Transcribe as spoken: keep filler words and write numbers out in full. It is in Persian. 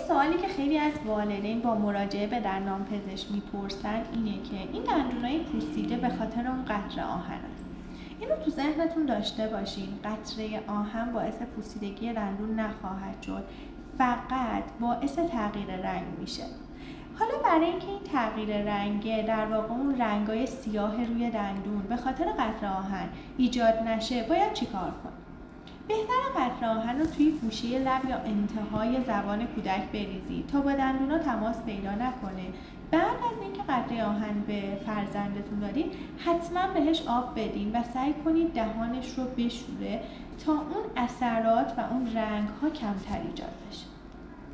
سوالی که خیلی از والدین با مراجعه به دندانپزشک میپرسن اینه که این دندونای پوسیده به خاطر اون قطره آهن است. اینو تو ذهنتون داشته باشین. قطره آهن باعث پوسیدگی دندون نخواهد شد، فقط باعث تغییر رنگ میشه. حالا برای اینکه این تغییر رنگ در واقع اون رنگای سیاه روی دندون به خاطر قطره آهن ایجاد نشه، باید چیکار کنیم؟ بهتر قطره آهن رو توی گوشه لب یا انتهای زبان کودک بریزید تا با دندونا تماس پیدا نکنه. بعد از اینکه قطره آهن به فرزندتون دادین، حتما بهش آب بدین و سعی کنید دهانش رو بشوره تا اون اثرات و اون رنگ‌ها کمتر ایجاد بشه.